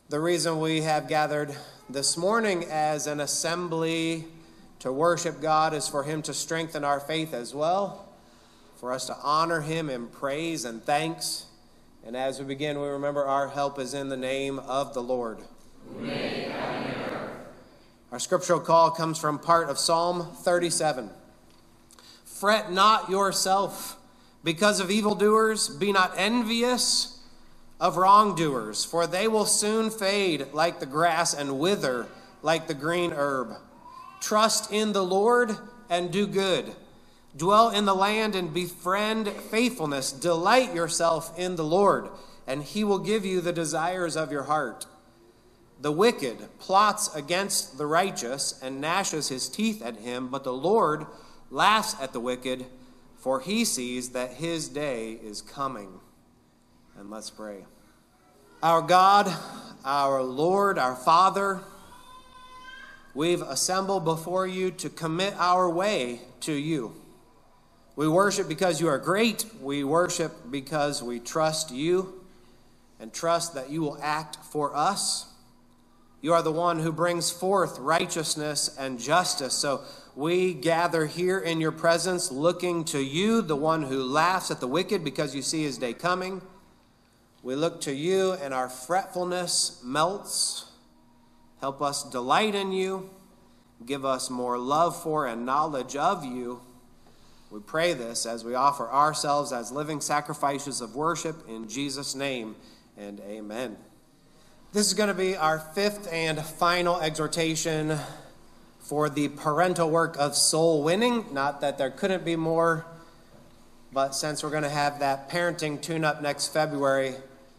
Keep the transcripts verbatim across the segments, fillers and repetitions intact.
The reason we have gathered this morning as an assembly to worship God is for him to strengthen our faith as well, for us to honor him in praise and thanks. And as we begin, we remember our help is in the name of the Lord. Our scriptural call comes from part of Psalm thirty-seven. Fret not yourself because of evildoers, be not envious of wrongdoers, for they will soon fade like the grass and wither like the green herb. Trust in the Lord and do good. Dwell in the land and befriend faithfulness. Delight yourself in the Lord, and he will give you the desires of your heart. The wicked plots against the righteous and gnashes his teeth at him, but the Lord laughs at the wicked, for he sees that his day is coming. And let's pray. Our God, our Lord, our Father, we've assembled before you to commit our way to you. We worship because you are great. We worship because we trust you and trust that you will act for us. You are the one who brings forth righteousness and justice. So we gather here in your presence looking to you, the one who laughs at the wicked because you see his day coming. We look to you and our fretfulness melts. Help us delight in you. Give us more love for and knowledge of you. We pray this as we offer ourselves as living sacrifices of worship in Jesus' name, and amen. This is going to be our fifth and final exhortation for the parental work of soul winning. Not that there couldn't be more, but since we're going to have that parenting tune-up next February,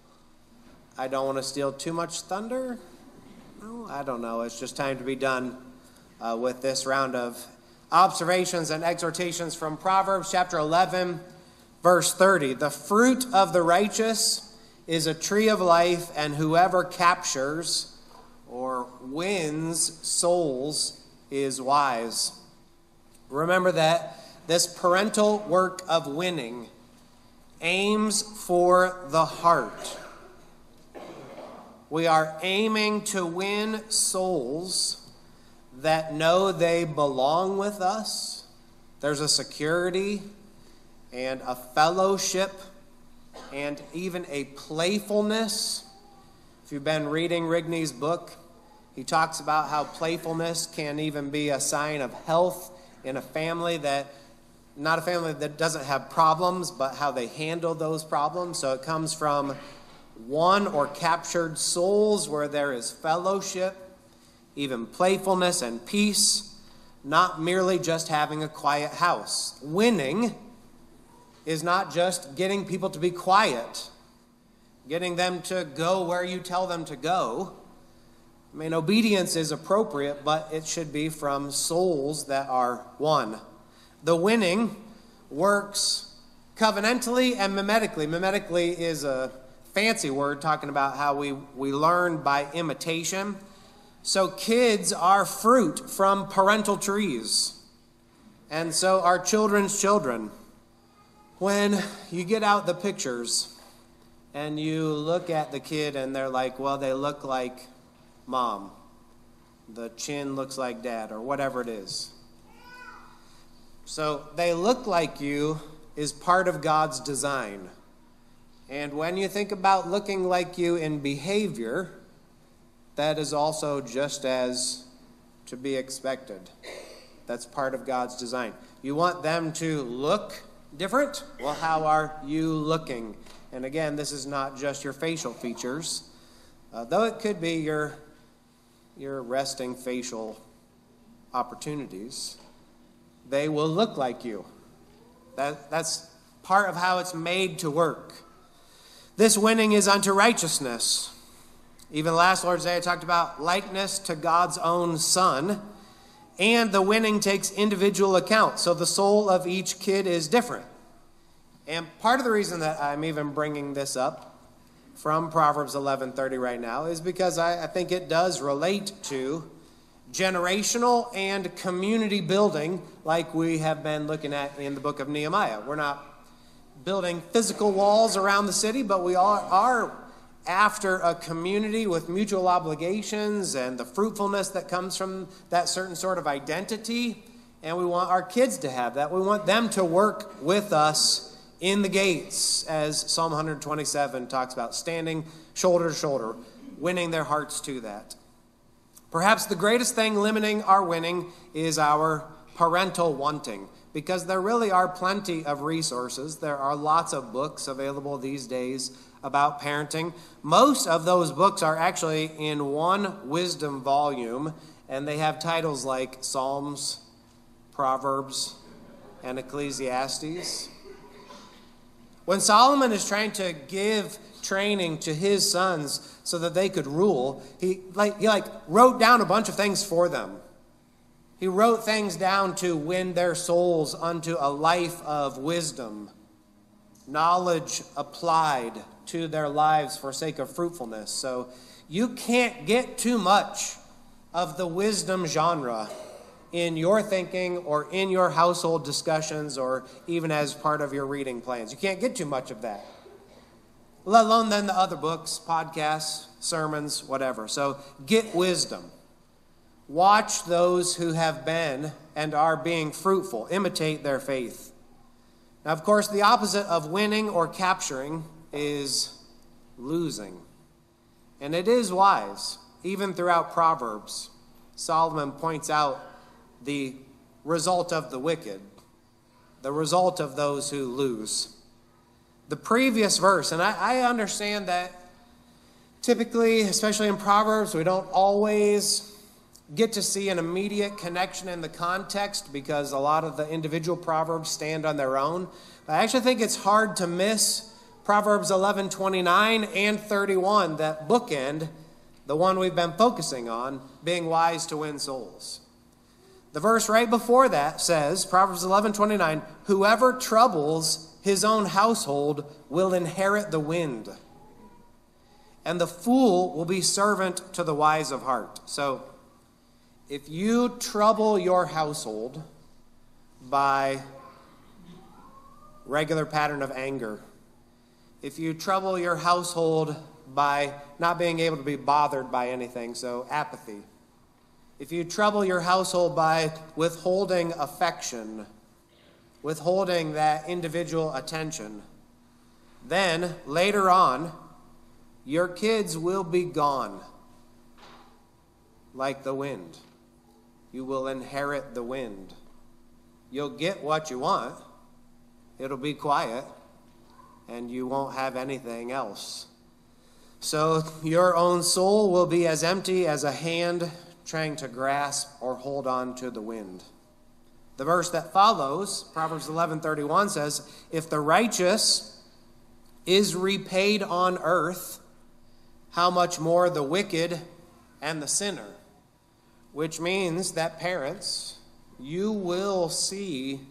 I don't want to steal too much thunder. No, I don't know. It's just time to be done uh, with this round of observations and exhortations from Proverbs chapter eleven, verse thirty. The fruit of the righteous is a tree of life, and whoever captures or wins souls is wise. Remember that this parental work of winning aims for the heart. We are aiming to win souls that know they belong with us. There's a security and a fellowship and even a playfulness. If you've been reading Rigney's book, he talks about how playfulness can even be a sign of health in a family that, not a family that doesn't have problems, but how they handle those problems. So it comes from won or captured souls where there is fellowship, even playfulness and peace, not merely just having a quiet house. Winning is not just getting people to be quiet, getting them to go where you tell them to go. I mean, obedience is appropriate, but it should be from souls that are won. The winning works covenantally and mimetically. Mimetically is a fancy word talking about how we, we learn by imitation. So kids are fruit from parental trees. And so are children's children. When you get out the pictures and you look at the kid and they're like, well, they look like mom. The chin looks like dad, or whatever it is. So they look like you is part of God's design. And when you think about looking like you in behavior, that is also just as to be expected. That's part of God's design. You want them to look different? Well, how are you looking? And again, this is not just your facial features, uh, though it could be your, your resting facial opportunities. They will look like you. That, that's part of how it's made to work. This winning is unto righteousness. Even last Lord's Day I talked about likeness to God's own Son. And the winning takes individual account. So the soul of each kid is different. And part of the reason that I'm even bringing this up from Proverbs eleven thirty right now is because I, I think it does relate to generational and community building like we have been looking at in the book of Nehemiah. We're not building physical walls around the city, but we are, are after a community with mutual obligations and the fruitfulness that comes from that certain sort of identity. And we want our kids to have that. We want them to work with us in the gates, as Psalm one twenty-seven talks about, standing shoulder to shoulder, winning their hearts to that. Perhaps the greatest thing limiting our winning is our parental wanting, because there really are plenty of resources. There are lots of books available these days about parenting. Most of those books are actually in one wisdom volume, and they have titles like Psalms, Proverbs, and Ecclesiastes. When Solomon is trying to give training to his sons so that they could rule, he like he like wrote down a bunch of things for them. He wrote things down to win their souls unto a life of wisdom, knowledge applied to their lives for sake of fruitfulness. So you can't get too much of the wisdom genre in your thinking or in your household discussions or even as part of your reading plans. You can't get too much of that, let alone then the other books, podcasts, sermons, whatever. So get wisdom. Watch those who have been and are being fruitful. Imitate their faith. Now, of course, the opposite of winning or capturing is losing. And it is wise. Even throughout Proverbs, Solomon points out the result of the wicked, the result of those who lose. The previous verse, and I, I understand that typically, especially in Proverbs, we don't always get to see an immediate connection in the context because a lot of the individual Proverbs stand on their own. But I actually think it's hard to miss Proverbs eleven twenty-nine and thirty-one, that bookend, the one we've been focusing on, being wise to win souls. The verse right before that says, Proverbs eleven twenty-nine, whoever troubles his own household will inherit the wind, and the fool will be servant to the wise of heart. So, if you trouble your household by regular pattern of anger, if you trouble your household by not being able to be bothered by anything, so apathy, if you trouble your household by withholding affection, withholding that individual attention, then later on, your kids will be gone like the wind. You will inherit the wind. You'll get what you want. It'll be quiet, and you won't have anything else. So your own soul will be as empty as a hand trying to grasp or hold on to the wind. The verse that follows, Proverbs eleven thirty-one, says, if the righteous is repaid on earth, how much more the wicked and the sinner? Which means that parents, you will see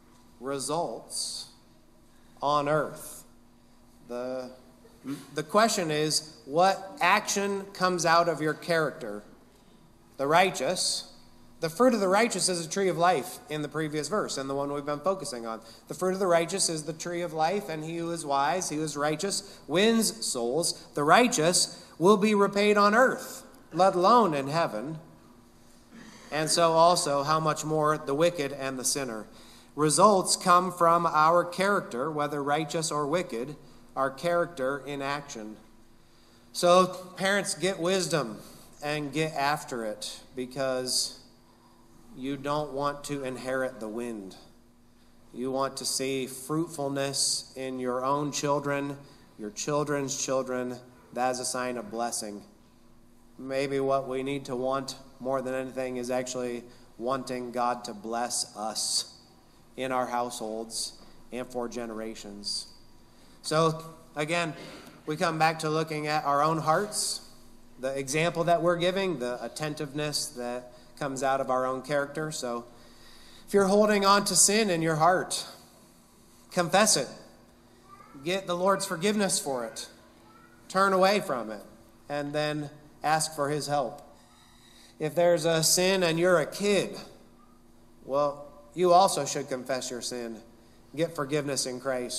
results on earth. The, the question is, what action comes out of your character? The righteous, the fruit of the righteous is a tree of life in the previous verse, and the one we've been focusing on. The fruit of the righteous is the tree of life, and he who is wise, he who is righteous, wins souls. The righteous will be repaid on earth, let alone in heaven. And so also, how much more the wicked and the sinner. Results come from our character, whether righteous or wicked, our character in action. So parents, get wisdom and get after it, because you don't want to inherit the wind. You want to see fruitfulness in your own children, your children's children. That is a sign of blessing. Maybe what we need to want more than anything is actually wanting God to bless us in our households and for generations. So, again, we come back to looking at our own hearts, the example that we're giving, the attentiveness that comes out of our own character. So, if you're holding on to sin in your heart, confess it. Get the Lord's forgiveness for it. Turn away from it, and then ask for his help. If there's a sin and you're a kid, well, you also should confess your sin. Get forgiveness in Christ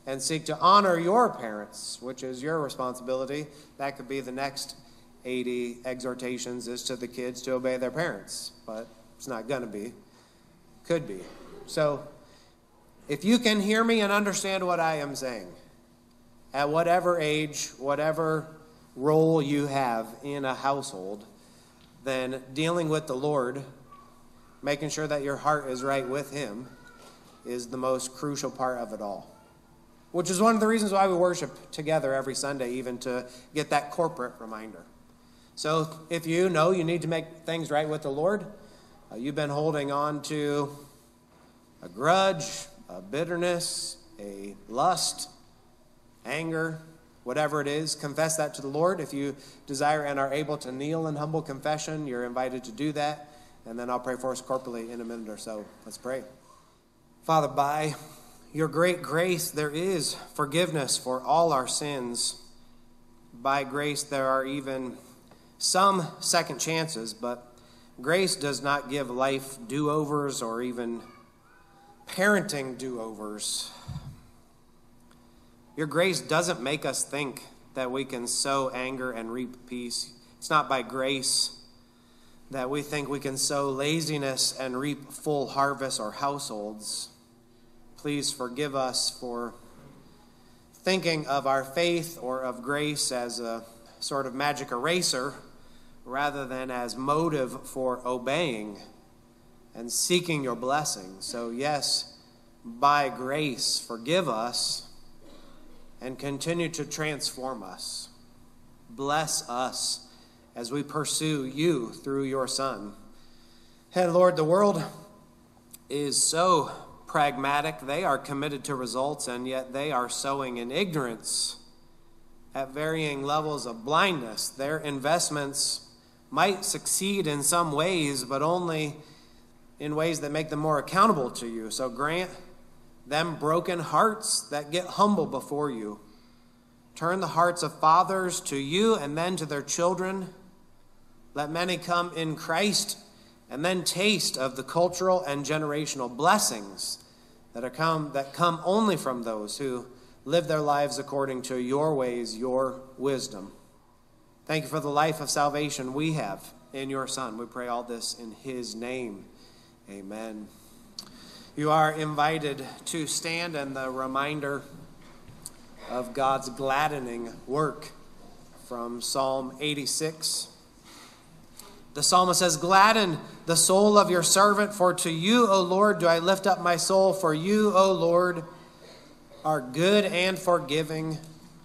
and seek to honor your parents, which is your responsibility. That could be the next eighty exhortations, is to the kids to obey their parents, but it's not going to be. Could be. So if you can hear me and understand what I am saying, at whatever age, whatever role you have in a household, then dealing with the Lord, making sure that your heart is right with him, is the most crucial part of it all. Which is one of the reasons why we worship together every Sunday, even to get that corporate reminder. So if you know you need to make things right with the Lord, uh, you've been holding on to a grudge, a bitterness, a lust, anger, whatever it is, confess that to the Lord. If you desire and are able to kneel in humble confession, you're invited to do that. And then I'll pray for us corporately in a minute or so. Let's pray. Father, by your great grace, there is forgiveness for all our sins. By grace, there are even some second chances, but grace does not give life do-overs or even parenting do-overs. Your grace doesn't make us think that we can sow anger and reap peace. It's not by grace that we think we can sow laziness and reap full harvests or households. Please forgive us for thinking of our faith or of grace as a sort of magic eraser rather than as motive for obeying and seeking your blessing. So yes, by grace, forgive us and continue to transform us. Bless us as we pursue you through your Son. And Lord, the world is so pragmatic. They are committed to results, and yet they are sowing in ignorance at varying levels of blindness. Their investments might succeed in some ways, but only in ways that make them more accountable to you. So grant them broken hearts that get humble before you. Turn the hearts of fathers to you and then to their children. Let many come in Christ and then taste of the cultural and generational blessings that are come that come only from those who live their lives according to your ways, your wisdom. Thank you for the life of salvation we have in your Son. We pray all this in his name. Amen. You are invited to stand in the reminder of God's gladdening work from Psalm eighty-six. The psalmist says, "Gladden the soul of your servant, for to you, O Lord, do I lift up my soul. For you, O Lord, are good and forgiving,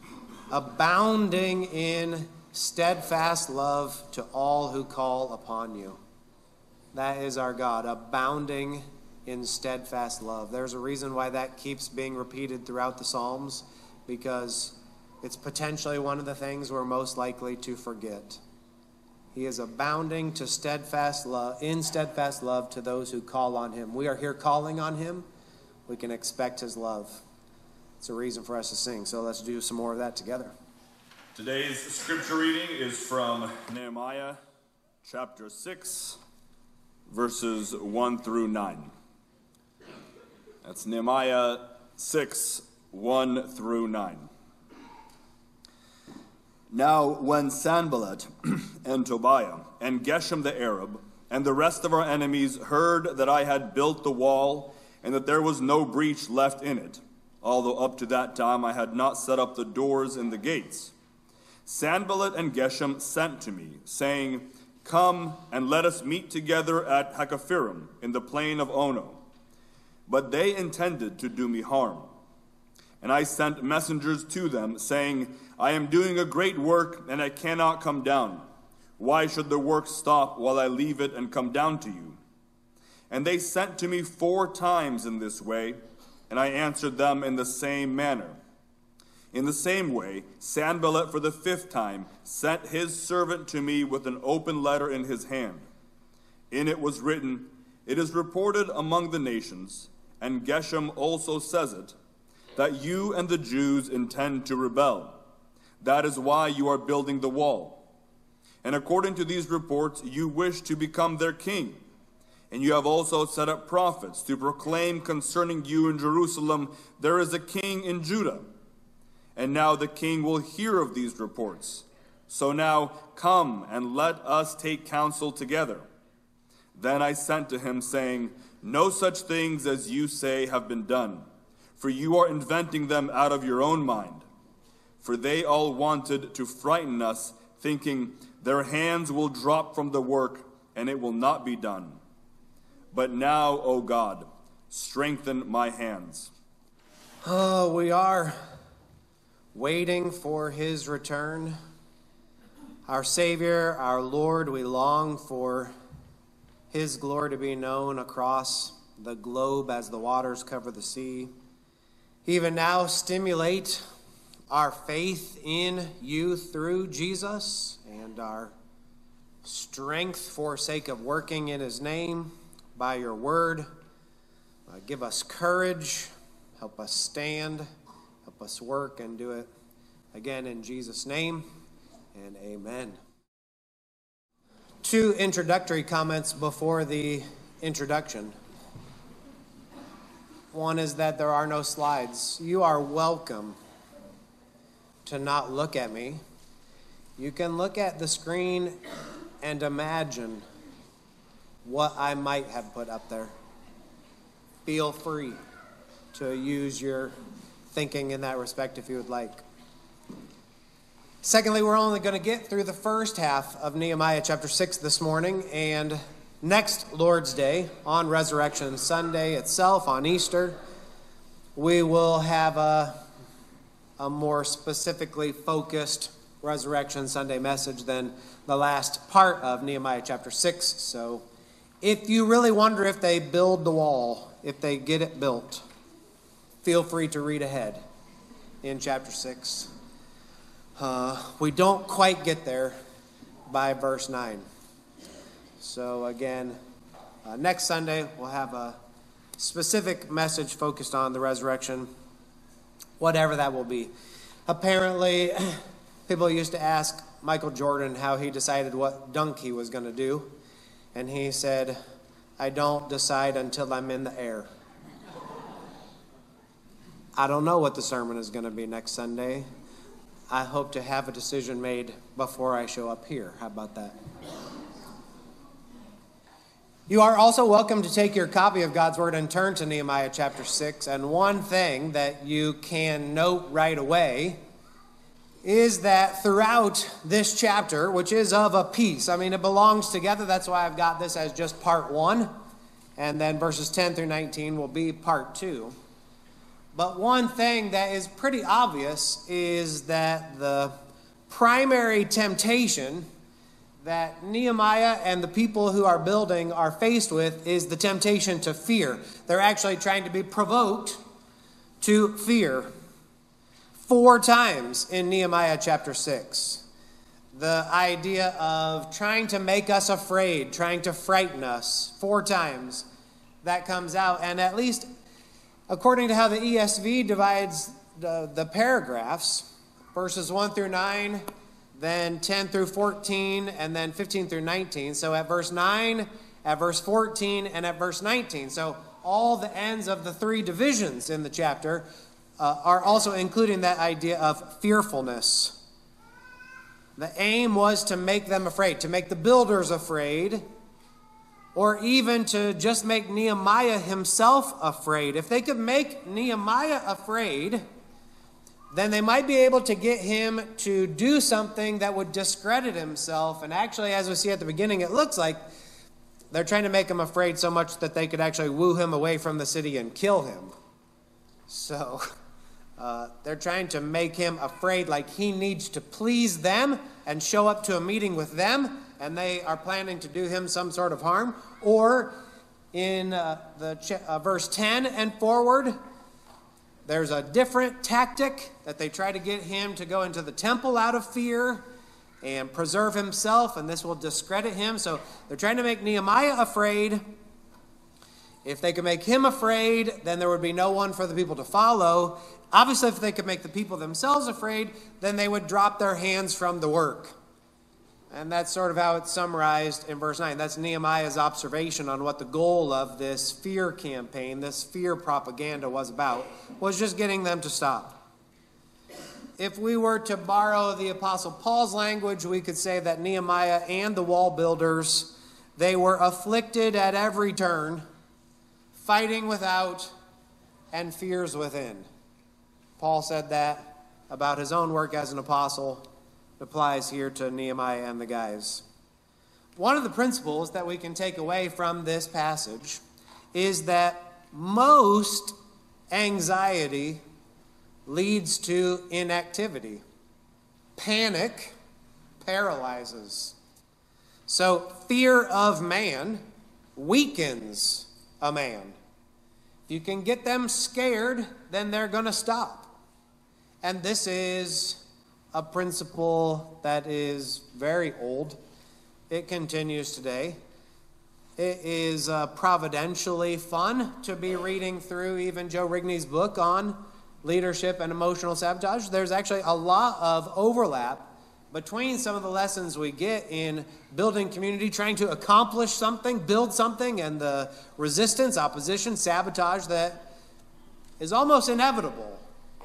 abounding in steadfast love to all who call upon you." That is our God, abounding in steadfast love. There's a reason why that keeps being repeated throughout the Psalms, because it's potentially one of the things we're most likely to forget. He is abounding to steadfast love, in steadfast love to those who call on him. We are here calling on him. We can expect his love. It's a reason for us to sing. So let's do some more of that together. Today's scripture reading is from Nehemiah chapter six, verses one through nine. That's Nehemiah six, one through nine. Now when Sanballat and Tobiah and Geshem the Arab and the rest of our enemies heard that I had built the wall and that there was no breach left in it, although up to that time I had not set up the doors and the gates, Sanballat and Geshem sent to me, saying, "Come and let us meet together at Hakkephirim in the plain of Ono." But they intended to do me harm. And I sent messengers to them, saying, "I am doing a great work, and I cannot come down. Why should the work stop while I leave it and come down to you?" And they sent to me four times in this way, and I answered them in the same manner. In the same way, Sanballat for the fifth time sent his servant to me with an open letter in his hand. In it was written, "It is reported among the nations," and Geshem also says it, "that you and the Jews intend to rebel. That is why you are building the wall. And according to these reports, you wish to become their king. And you have also set up prophets to proclaim concerning you in Jerusalem, there is a king in Judah. And now the king will hear of these reports. So now come and let us take counsel together. Then I sent to him, saying, no such things as you say have been done, for you are inventing them out of your own mind. For they all wanted to frighten us, thinking, their hands will drop from the work, and it will not be done. But now, O God, strengthen my hands. Oh, we are waiting for his return. Our Savior, our Lord, we long for his glory to be known across the globe as the waters cover the sea. Even now, stimulate our faith in you through Jesus and our strength for sake of working in his name by your word. Uh, give us courage. Help us stand. Help us work and do it again in Jesus' name. And amen. Two introductory comments before the introduction. One is that there are no slides. You are welcome to not look at me. You can look at the screen and imagine what I might have put up there. Feel free to use your thinking in that respect if you would like. Secondly, we're only going to get through the first half of Nehemiah chapter six this morning, and next Lord's Day, on Resurrection Sunday itself, on Easter, we will have a, a more specifically focused Resurrection Sunday message than the last part of Nehemiah chapter six. So if you really wonder if they build the wall, if they get it built, feel free to read ahead in chapter six. Uh, we don't quite get there by verse nine. So again, uh, next Sunday we'll have a specific message focused on the resurrection, whatever that will be. Apparently, people used to ask Michael Jordan how he decided what dunk he was going to do. And he said, I don't decide until I'm in the air. I don't know what the sermon is going to be next Sunday. I hope to have a decision made before I show up here. How about that? You are also welcome to take your copy of God's Word and turn to Nehemiah chapter six. And one thing that you can note right away is that throughout this chapter, which is of a piece, I mean, it belongs together. That's why I've got this as just part one. And then verses ten through nineteen will be part two. But one thing that is pretty obvious is that the primary temptation that Nehemiah and the people who are building are faced with is the temptation to fear. They're actually trying to be provoked to fear. Four times in Nehemiah chapter six. The idea of trying to make us afraid, trying to frighten us. Four times that comes out. And at least according to how the E S V divides the, the paragraphs, verses one through nine, then ten through fourteen, and then fifteen through nineteen. So at verse nine, at verse fourteen, and at verse nineteen. So all the ends of the three divisions in the chapter uh, are also including that idea of fearfulness. The aim was to make them afraid, to make the builders afraid, or even to just make Nehemiah himself afraid. If they could make Nehemiah afraid, then they might be able to get him to do something that would discredit himself. And actually, as we see at the beginning, it looks like they're trying to make him afraid so much that they could actually woo him away from the city and kill him. So uh, they're trying to make him afraid, like he needs to please them and show up to a meeting with them, and they are planning to do him some sort of harm. Or in uh, the ch- uh, verse ten and forward, there's a different tactic that they try to get him to go into the temple out of fear and preserve himself, and this will discredit him. So they're trying to make Nehemiah afraid. If they could make him afraid, then there would be no one for the people to follow. Obviously, if they could make the people themselves afraid, then they would drop their hands from the work. And that's sort of how it's summarized in verse nine. That's Nehemiah's observation on what the goal of this fear campaign, this fear propaganda was about, was just getting them to stop. If we were to borrow the Apostle Paul's language, we could say that Nehemiah and the wall builders, they were afflicted at every turn, fighting without and fears within. Paul said that about his own work as an apostle. It applies here to Nehemiah and the guys. One of the principles that we can take away from this passage is that most anxiety leads to inactivity. Panic paralyzes. So fear of man weakens a man. If you can get them scared, then they're going to stop. And this is a principle that is very old. It continues today. It is uh, providentially fun to be reading through even Joe Rigney's book on leadership and emotional sabotage. There's actually a lot of overlap between some of the lessons we get in building community, trying to accomplish something, build something, and the resistance, opposition, sabotage that is almost inevitable.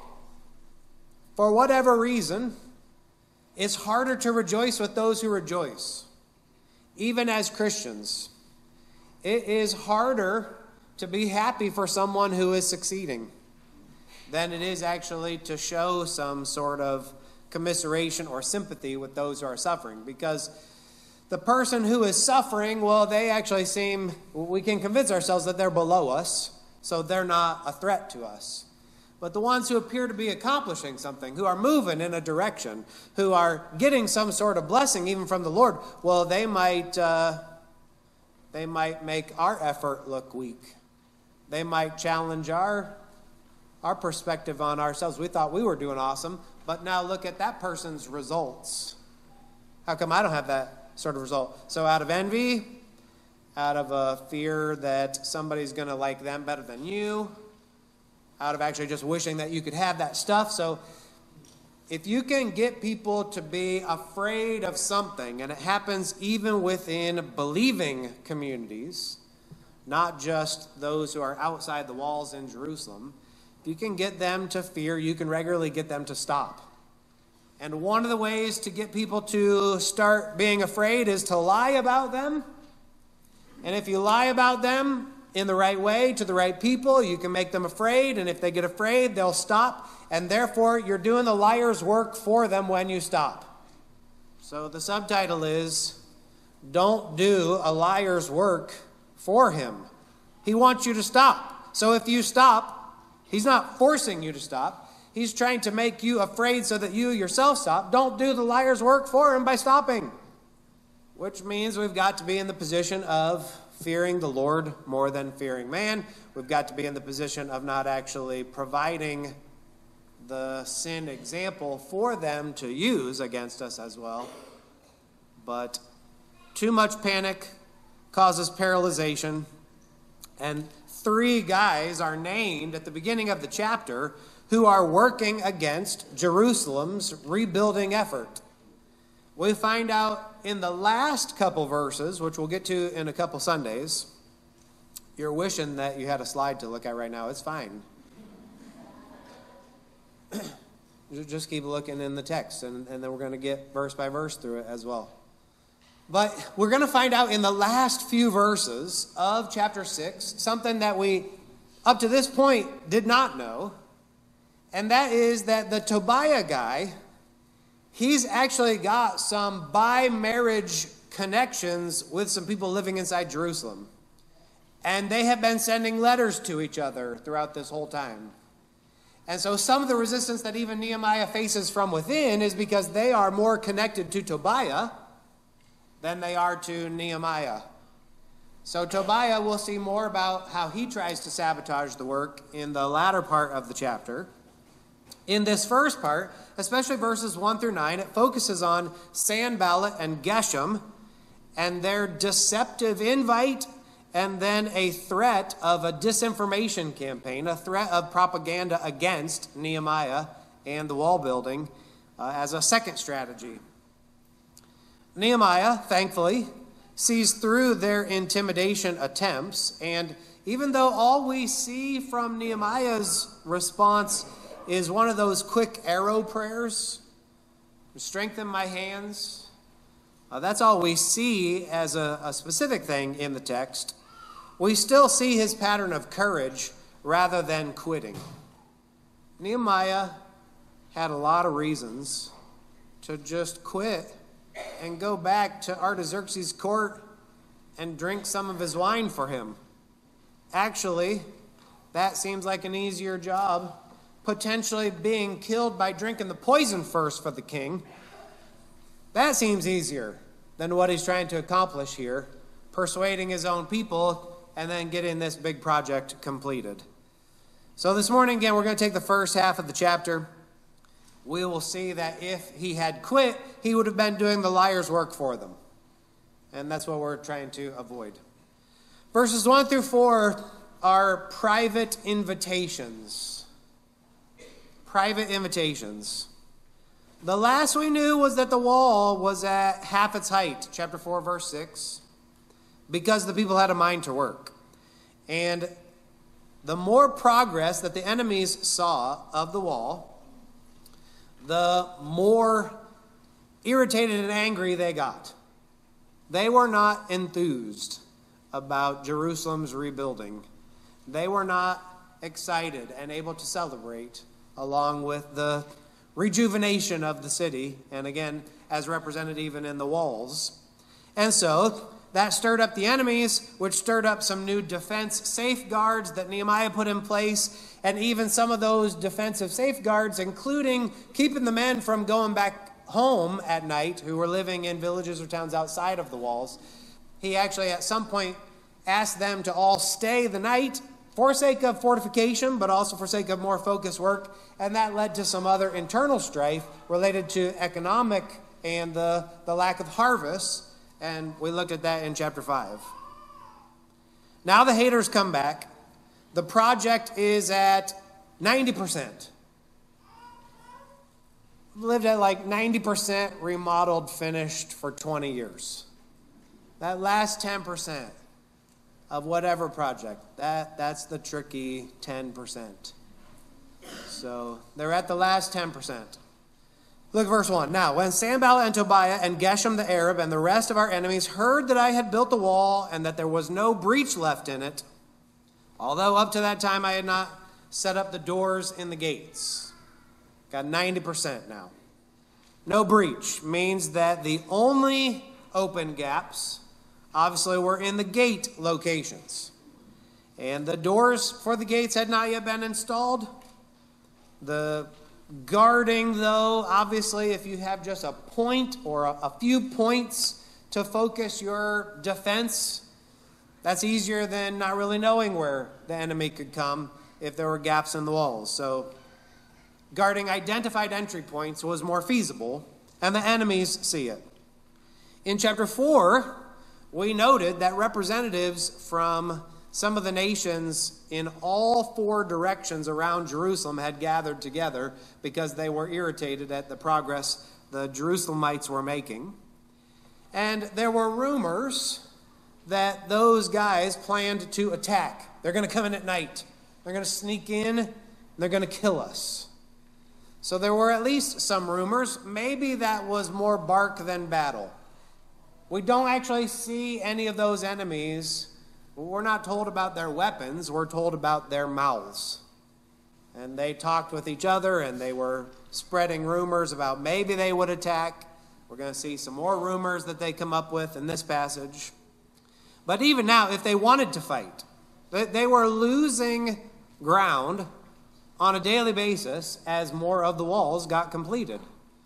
For whatever reason, it's harder to rejoice with those who rejoice. Even as Christians, it is harder to be happy for someone who is succeeding than it is actually to show some sort of commiseration or sympathy with those who are suffering. Because the person who is suffering, well, they actually seem, we can convince ourselves that they're below us, so they're not a threat to us. But the ones who appear to be accomplishing something, who are moving in a direction, who are getting some sort of blessing even from the Lord, well, they might, uh, they might make our effort look weak. They might challenge our Our perspective on ourselves. We thought we were doing awesome, but now look at that person's results. How come I don't have that sort of result? So out of envy, out of a fear that somebody's going to like them better than you, out of actually just wishing that you could have that stuff. So if you can get people to be afraid of something, and it happens even within believing communities, not just those who are outside the walls in Jerusalem, if you can get them to fear, you can regularly get them to stop. And one of the ways to get people to start being afraid is to lie about them. And if you lie about them in the right way to the right people, you can make them afraid. And if they get afraid, they'll stop. And therefore, you're doing the liar's work for them when you stop. So the subtitle is, Don't Do a Liar's Work for Him. He wants you to stop. So if you stop, He's not forcing you to stop. He's trying to make you afraid so that you yourself stop. Don't do the liar's work for him by stopping. Which means we've got to be in the position of fearing the Lord more than fearing man. We've got to be in the position of not actually providing the sin example for them to use against us as well. But too much panic causes paralyzation, and three guys are named at the beginning of the chapter who are working against Jerusalem's rebuilding effort. We find out in the last couple verses, which we'll get to in a couple Sundays. You're wishing that you had a slide to look at right now. It's fine. Just keep looking in the text, and, and then we're going to get verse by verse through it as well. But we're going to find out in the last few verses of chapter six something that we, up to this point, did not know. And that is that the Tobiah guy, he's actually got some by-marriage connections with some people living inside Jerusalem. And they have been sending letters to each other throughout this whole time. And so some of the resistance that even Nehemiah faces from within is because they are more connected to Tobiah than they are to Nehemiah. So Tobiah, we'll see more about how he tries to sabotage the work in the latter part of the chapter. In this first part, especially verses one through nine, it focuses on Sanballat and Geshem and their deceptive invite and then a threat of a disinformation campaign, a threat of propaganda against Nehemiah and the wall building uh, as a second strategy. Nehemiah, thankfully, sees through their intimidation attempts, and even though all we see from Nehemiah's response is one of those quick arrow prayers, strengthen my hands, uh, that's all we see as a, a specific thing in the text, we still see his pattern of courage rather than quitting. Nehemiah had a lot of reasons to just quit and go back to Artaxerxes' court and drink some of his wine for him. Actually, that seems like an easier job, potentially being killed by drinking the poison first for the king. That seems easier than what he's trying to accomplish here, persuading his own people and then getting this big project completed. So this morning, again, we're going to take the first half of the chapter. We will see that if he had quit, he would have been doing the liar's work for them. And that's what we're trying to avoid. Verses one through four are private invitations. Private invitations. The last we knew was that the wall was at half its height, chapter four, verse six, because the people had a mind to work. And the more progress that the enemies saw of the wall, the more irritated and angry they got. They were not enthused about Jerusalem's rebuilding. They were not excited and able to celebrate along with the rejuvenation of the city, and again, as represented even in the walls. And so that stirred up the enemies, which stirred up some new defense safeguards that Nehemiah put in place, and even some of those defensive safeguards, including keeping the men from going back home at night who were living in villages or towns outside of the walls. He actually at some point asked them to all stay the night for sake of fortification, but also for sake of more focused work, and that led to some other internal strife related to economic and the, the lack of harvest. And we looked at that in chapter five. Now the haters come back. The project is at ninety percent. Lived at like ninety percent remodeled, finished for twenty years. That last ten percent of whatever project, that, that's the tricky ten percent. So they're at the last ten percent. Look at verse one. Now, when Sanballat and Tobiah and Geshem the Arab and the rest of our enemies heard that I had built the wall and that there was no breach left in it, although up to that time I had not set up the doors in the gates. Got ninety percent now. No breach means that the only open gaps, obviously, were in the gate locations. And the doors for the gates had not yet been installed. The guarding, though, obviously, if you have just a point or a, a few points to focus your defense, that's easier than not really knowing where the enemy could come if there were gaps in the walls. So guarding identified entry points was more feasible, and the enemies see it. In chapter four, we noted that representatives from some of the nations in all four directions around Jerusalem had gathered together because they were irritated at the progress the Jerusalemites were making. And there were rumors that those guys planned to attack. They're going to come in at night. They're going to sneak in, and they're going to kill us. So there were at least some rumors. Maybe that was more bark than battle. We don't actually see any of those enemies. We're not told about their weapons. We're told about their mouths. And they talked with each other, and they were spreading rumors about maybe they would attack. We're going to see some more rumors that they come up with in this passage. But even now, if they wanted to fight, they were losing ground on a daily basis as more of the walls got completed.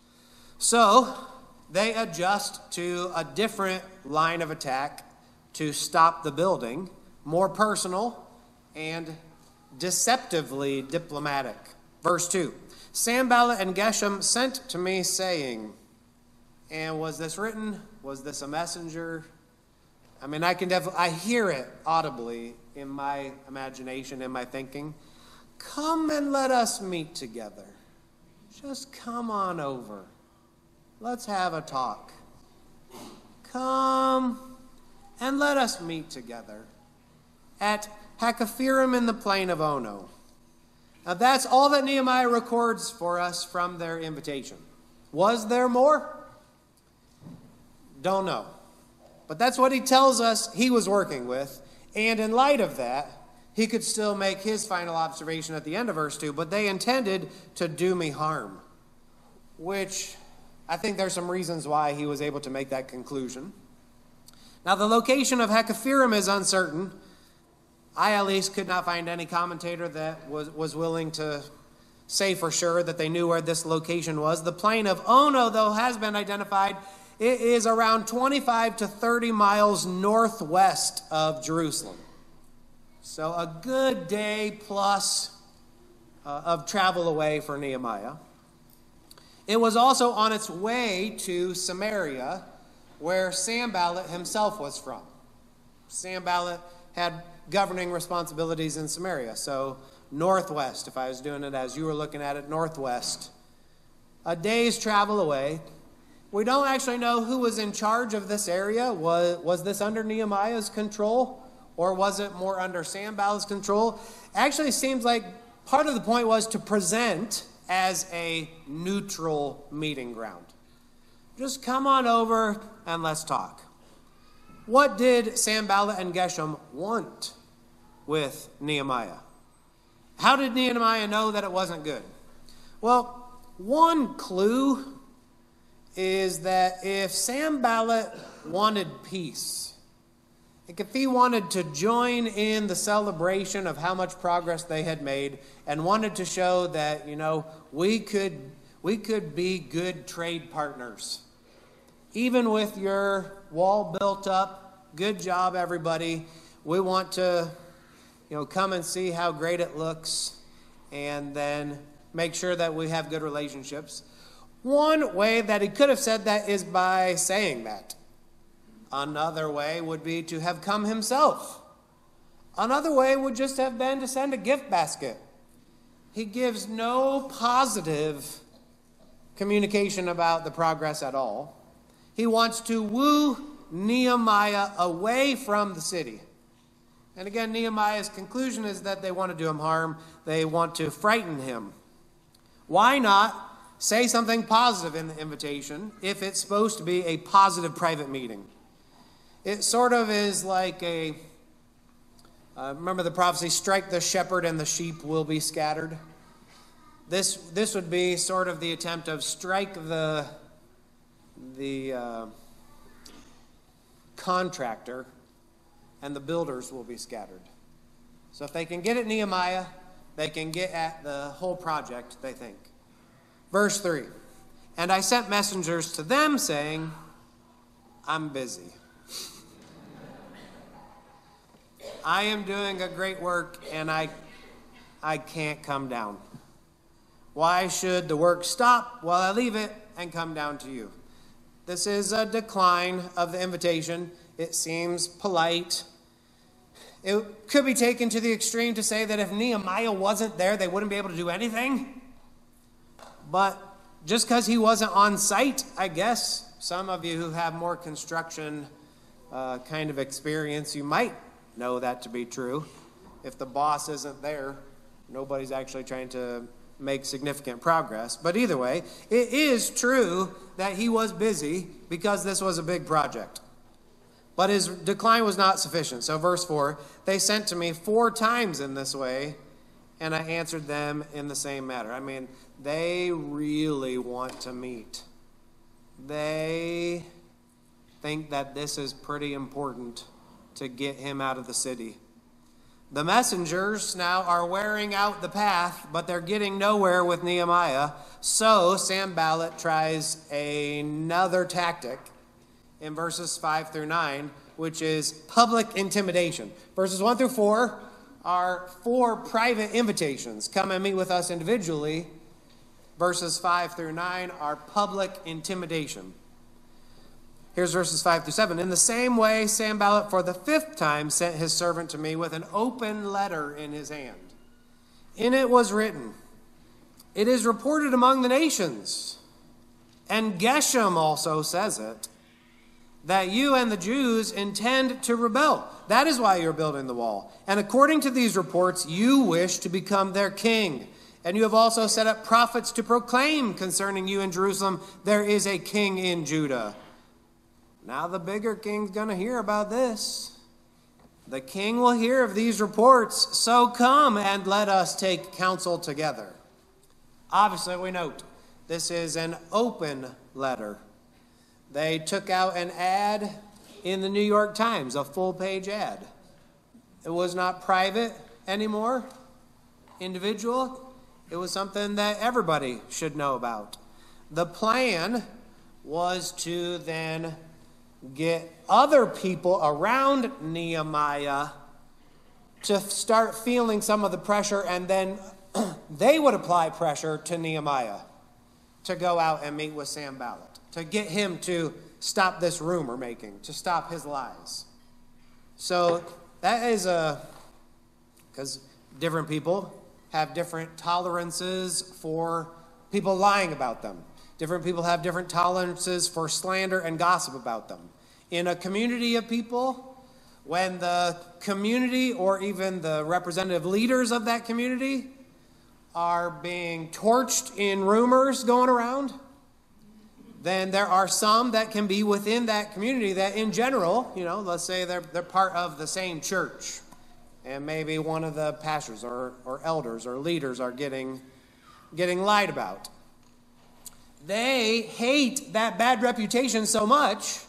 So they adjust to a different line of attack to stop the building, more personal and deceptively diplomatic. Verse two, Sanballat and Geshem sent to me saying, and was this written? Was this a messenger? I mean, I can definitely, I hear it audibly in my imagination, in my thinking. Come and let us meet together. Just come on over. Let's have a talk. let us meet together at Hakkephirim in the plain of Ono. Now that's all that Nehemiah records for us from their invitation. Was there more? Don't know. But that's what he tells us he was working with. And in light of that, he could still make his final observation at the end of verse two. But they intended to do me harm. Which I think there's some reasons why he was able to make that conclusion. Now the location of Hakkephirim is uncertain. I at least could not find any commentator that was, was willing to say for sure that they knew where this location was. The plain of Ono, though, has been identified. It is around twenty-five to thirty miles northwest of Jerusalem. So a good day plus uh, of travel away for Nehemiah. It was also on its way to Samaria, where Sanballat himself was from. Sanballat had governing responsibilities in Samaria. So northwest, if I was doing it as you were looking at it, northwest. A day's travel away. We don't actually know who was in charge of this area. Was, was this under Nehemiah's control, or was it more under Sanballat's control? Actually, it seems like part of the point was to present as a neutral meeting ground. Just come on over and let's talk. What did Sanballat and Geshem want with Nehemiah? How did Nehemiah know that it wasn't good? Well, one clue is that if Sanballat wanted peace, like if he wanted to join in the celebration of how much progress they had made and wanted to show that, you know, we could we could be good trade partners. Even with your wall built up, good job, everybody. We want to, you know, come and see how great it looks and then make sure that we have good relationships. One way that he could have said that is by saying that. Another way would be to have come himself. Another way would just have been to send a gift basket. He gives no positive communication about the progress at all. He wants to woo Nehemiah away from the city. And again, Nehemiah's conclusion is that they want to do him harm. They want to frighten him. Why not say something positive in the invitation if it's supposed to be a positive private meeting? It sort of is like a, uh, remember the prophecy, strike the shepherd and the sheep will be scattered. This this would be sort of the attempt of strike the, the uh, contractor and the builders will be scattered. So if they can get at Nehemiah, they can get at the whole project, they think. Verse three, and I sent messengers to them saying, I'm busy. I am doing a great work and I, I can't come down. Why should the work stop while I leave it and come down to you? This is a decline of the invitation. It seems polite. It could be taken to the extreme to say that if Nehemiah wasn't there, they wouldn't be able to do anything. But just because he wasn't on site, I guess, some of you who have more construction uh, kind of experience, you might know that to be true. If the boss isn't there, nobody's actually trying to make significant progress. But either way, it is true that he was busy because this was a big project. But his decline was not sufficient. So verse four, they sent to me four times in this way, and I answered them in the same manner. I mean, they really want to meet. They think that this is pretty important to get him out of the city. The messengers now are wearing out the path, but they're getting nowhere with Nehemiah. So Sanballat tries another tactic in verses five through nine, which is public intimidation. Verses one through four are four private invitations. Come and meet with us individually. Verses five through nine are public intimidation. Here's verses five through seven. In the same way, Sanballat for the fifth time sent his servant to me with an open letter in his hand. In it was written, it is reported among the nations, and Geshem also says it, that you and the Jews intend to rebel. That is why you're building the wall. And according to these reports, you wish to become their king. And you have also set up prophets to proclaim concerning you in Jerusalem, there is a king in Judah. Now the bigger king's going to hear about this. The king will hear of these reports, so come and let us take counsel together. Obviously, we note this is an open letter. They took out an ad in the New York Times, a full-page ad. It was not private anymore, individual. It was something that everybody should know about. The plan was to then get other people around Nehemiah to start feeling some of the pressure, and then they would apply pressure to Nehemiah to go out and meet with Sanballat, to get him to stop this rumor making, to stop his lies. So that is a, because different people have different tolerances for people lying about them. Different people have different tolerances for slander and gossip about them. In a community of people, when the community or even the representative leaders of that community are being torched in rumors going around, then there are some that can be within that community that in general, you know, let's say they're, they're part of the same church, and maybe one of the pastors or, or elders or leaders are getting, getting lied about. They hate that bad reputation so much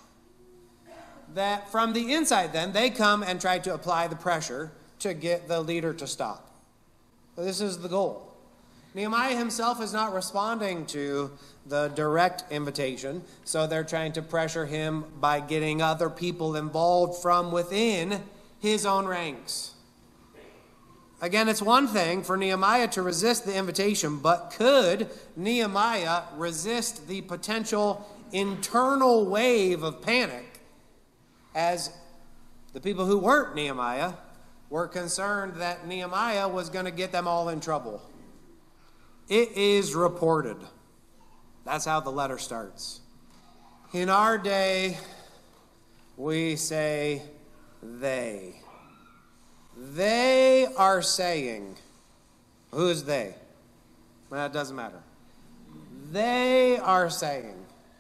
that from the inside then, they come and try to apply the pressure to get the leader to stop. So this is the goal. Nehemiah himself is not responding to the direct invitation, so they're trying to pressure him by getting other people involved from within his own ranks. Again, it's one thing for Nehemiah to resist the invitation, but could Nehemiah resist the potential internal wave of panic as the people who weren't Nehemiah were concerned that Nehemiah was going to get them all in trouble? It is reported. That's how the letter starts. In our day, we say they. They are saying. Who's they? Well, it doesn't matter. They are saying.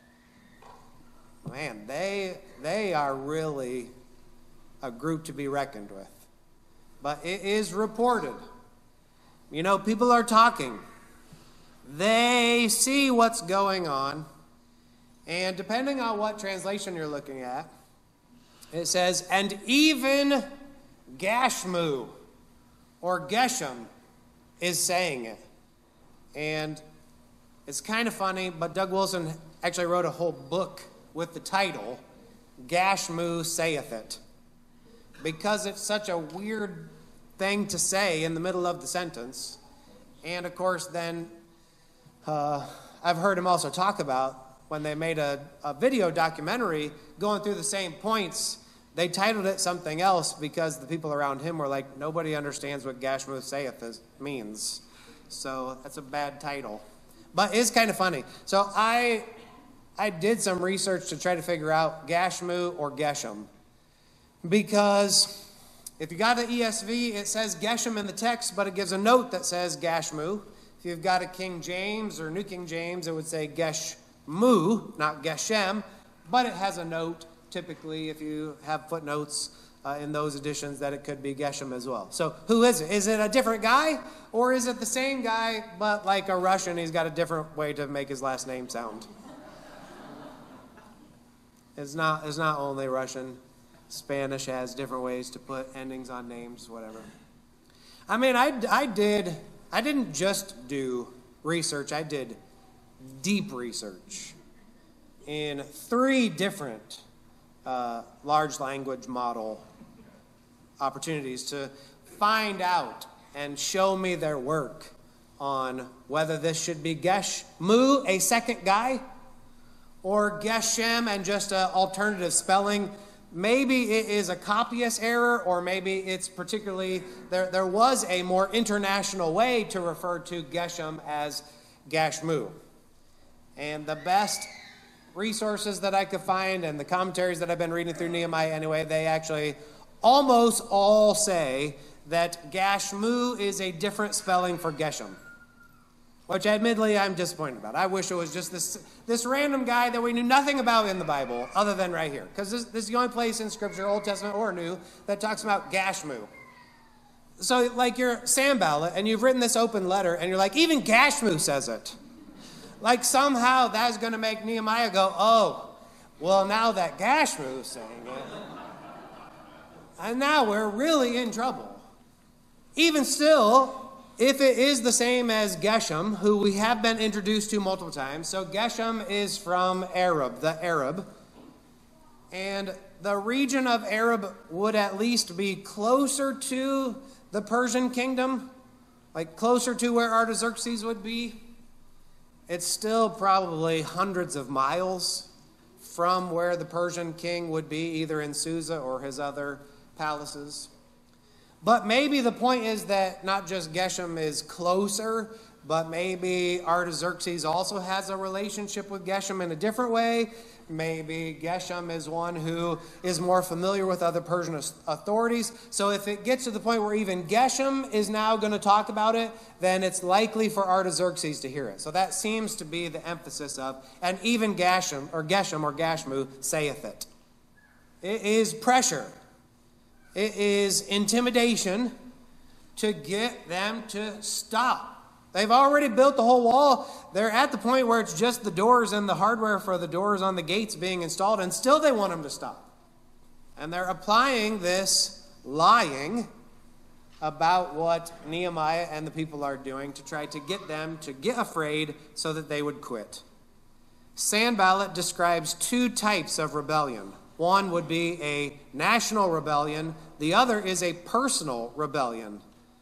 Man, they, they are really a group to be reckoned with. But it is reported. You know, people are talking. They see what's going on. And depending on what translation you're looking at, it says, and even Gashmu or Geshem is saying it. And it's kind of funny, but Doug Wilson actually wrote a whole book with the title, Gashmu Saith It. Because it's such a weird thing to say in the middle of the sentence. And of course, then uh, I've heard him also talk about when they made a, a video documentary going through the same points. They titled it something else because the people around him were like, nobody understands what Gashmu Saith is, means. So that's a bad title. But it's kind of funny. So I I did some research to try to figure out Gashmu or Geshem. Because if you got an E S V, it says Geshem in the text, but it gives a note that says Gashmu. If you've got a King James or New King James, it would say Geshmu, not Geshem, but it has a note. Typically, if you have footnotes uh, in those editions, that it could be Geshem as well. So who is it? Is it a different guy? Or is it the same guy, but like a Russian, he's got a different way to make his last name sound? It's not, it's not only Russian. Spanish has different ways to put endings on names, whatever. I mean, I, I did, I didn't just do research. I did deep research in three different Uh, large language model opportunities to find out and show me their work on whether this should be Geshmu, a second guy, or Geshem and just an alternative spelling. Maybe it is a copyist error, or maybe it's particularly, there, there was a more international way to refer to Geshem as Gashmu. And the best resources that I could find and the commentaries that I've been reading through Nehemiah anyway, they actually almost all say that Gashmu is a different spelling for Geshem, which admittedly I'm disappointed about. I wish it was just this this random guy that we knew nothing about in the Bible other than right here, because this, this is the only place in Scripture, Old Testament or New, that talks about Gashmu. So like you're Sanballat and you've written this open letter and you're like, even Gashmu says it. Like somehow that's going to make Nehemiah go, oh, well now that Gashmu is saying it, and now we're really in trouble. Even still, if it is the same as Geshem, who we have been introduced to multiple times, so Geshem is from Arab, the Arab, and the region of Arab would at least be closer to the Persian kingdom, like closer to where Artaxerxes would be. It's still probably hundreds of miles from where the Persian king would be, either in Susa or his other palaces. But maybe the point is that not just Geshem is closer, but maybe Artaxerxes also has a relationship with Geshem in a different way. Maybe Geshem is one who is more familiar with other Persian authorities. So if it gets to the point where even Geshem is now going to talk about it, then it's likely for Artaxerxes to hear it. So that seems to be the emphasis of, and even Geshem or Geshem or Gashmu saith it. It is pressure. It is intimidation to get them to stop. They've already built the whole wall. They're at the point where it's just the doors and the hardware for the doors on the gates being installed, and still they want them to stop. And they're applying this lying about what Nehemiah and the people are doing to try to get them to get afraid so that they would quit. Sanballat describes two types of rebellion. One would be a national rebellion. The other is a personal rebellion.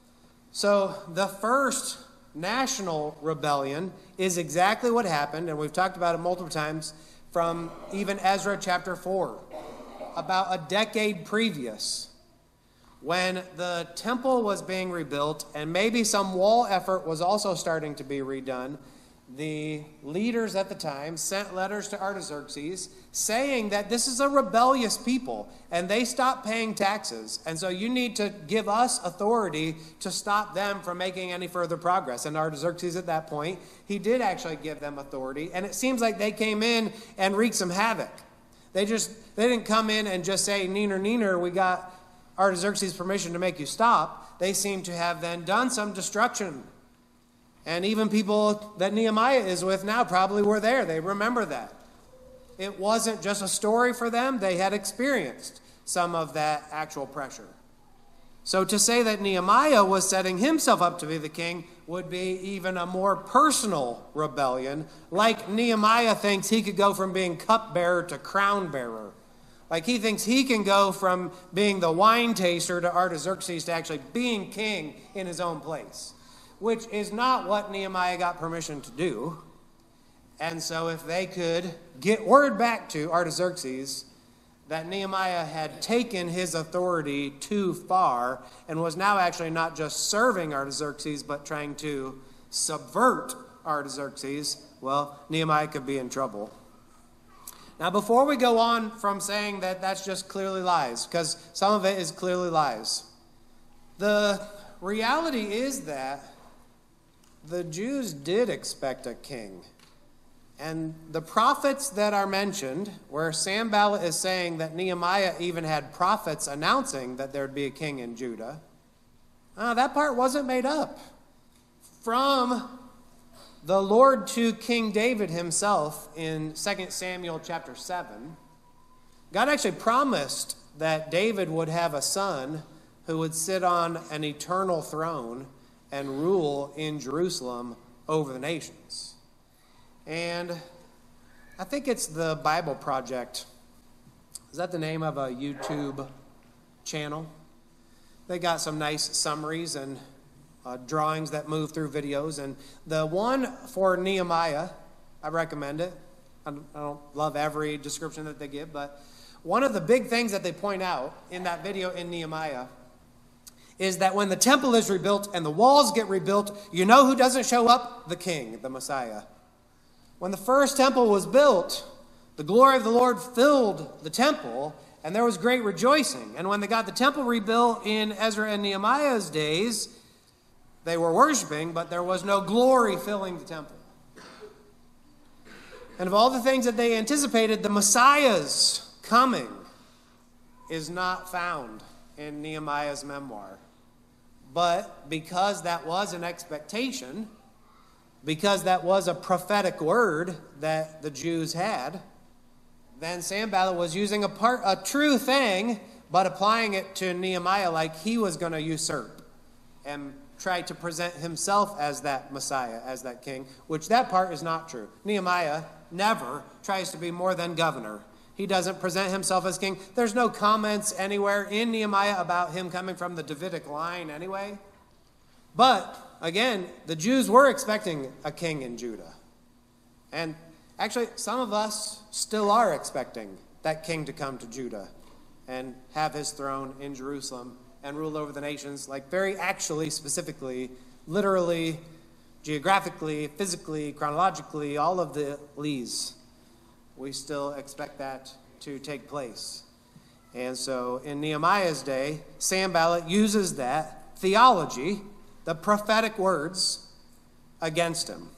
So the first national rebellion is exactly what happened, and we've talked about it multiple times from even Ezra chapter four, about a decade previous, when the temple was being rebuilt and maybe some wall effort was also starting to be redone. The leaders at the time sent letters to Artaxerxes saying that this is a rebellious people and they stopped paying taxes. And so you need to give us authority to stop them from making any further progress. And Artaxerxes at that point, he did actually give them authority. And it seems like they came in and wreaked some havoc. They just, they didn't come in and just say, neener, neener, we got Artaxerxes' permission to make you stop. They seem to have then done some destruction. And even people that Nehemiah is with now probably were there. They remember that. It wasn't just a story for them. They had experienced some of that actual pressure. So to say that Nehemiah was setting himself up to be the king would be even a more personal rebellion. Like Nehemiah thinks he could go from being cupbearer to crown bearer. Like he thinks he can go from being the wine taster to Artaxerxes to actually being king in his own place, which is not what Nehemiah got permission to do. And so if they could get word back to Artaxerxes that Nehemiah had taken his authority too far and was now actually not just serving Artaxerxes, but trying to subvert Artaxerxes, well, Nehemiah could be in trouble. Now, before we go on from saying that that's just clearly lies, because some of it is clearly lies, the reality is that the Jews did expect a king. And the prophets that are mentioned, where Sanballat is saying that Nehemiah even had prophets announcing that there'd be a king in Judah, uh, that part wasn't made up. From the Lord to King David himself in Second Samuel chapter seven, God actually promised that David would have a son who would sit on an eternal throne and rule in Jerusalem over the nations. And I think it's the Bible Project. Is that the name of a YouTube channel? They got some nice summaries and uh, drawings that move through videos. And the one for Nehemiah, I recommend it. I don't, I don't love every description that they give, but one of the big things that they point out in that video in Nehemiah is that when the temple is rebuilt and the walls get rebuilt, you know who doesn't show up? The king, the Messiah. When the first temple was built, The glory of the Lord filled the temple, and there was great rejoicing. And when they got the temple rebuilt in Ezra and Nehemiah's days, they were worshiping, but there was no glory filling the temple. And of all the things that they anticipated, the Messiah's coming is not found in Nehemiah's memoir. But because that was an expectation, because that was a prophetic word that the Jews had, then Sanballat was using a part, a true thing, but applying it to Nehemiah like he was going to usurp and try to present himself as that Messiah, as that king, which that part is not true. Nehemiah never tries to be more than governor. He doesn't present himself as king. There's no comments anywhere in Nehemiah about him coming from the Davidic line anyway. But, again, the Jews were expecting a king in Judah. And actually, some of us still are expecting that king to come to Judah and have his throne in Jerusalem and rule over the nations, like very actually, specifically, literally, geographically, physically, chronologically, all of the lees. We still expect that to take place. And so in Nehemiah's day, Sanballat uses that theology, the prophetic words, against him.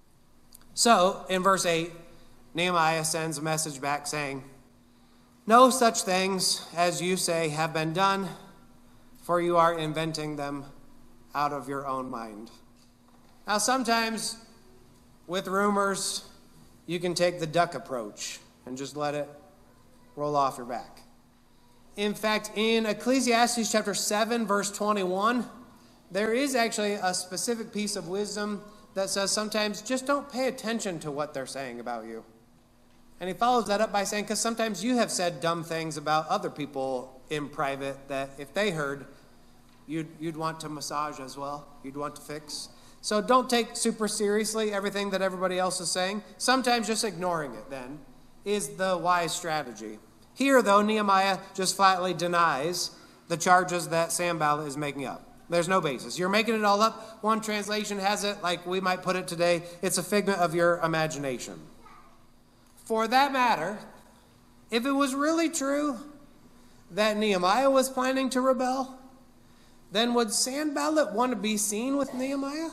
So in verse eight, Nehemiah sends a message back saying, "No such things as you say have been done, for you are inventing them out of your own mind." Now sometimes with rumors, you can take the duck approach and just let it roll off your back. In fact, in Ecclesiastes chapter seven, verse twenty-one, there is actually a specific piece of wisdom that says sometimes just don't pay attention to what they're saying about you. And he follows that up by saying, because sometimes you have said dumb things about other people in private that if they heard, you'd, you'd want to massage as well. You'd want to fix. So don't take super seriously everything that everybody else is saying. Sometimes just ignoring it, then, is the wise strategy. Here, though, Nehemiah just flatly denies the charges that Sanballat is making up. There's no basis. You're making it all up. One translation has it, like we might put it today, it's a figment of your imagination. For that matter, if it was really true that Nehemiah was planning to rebel, then would Sanballat want to be seen with Nehemiah?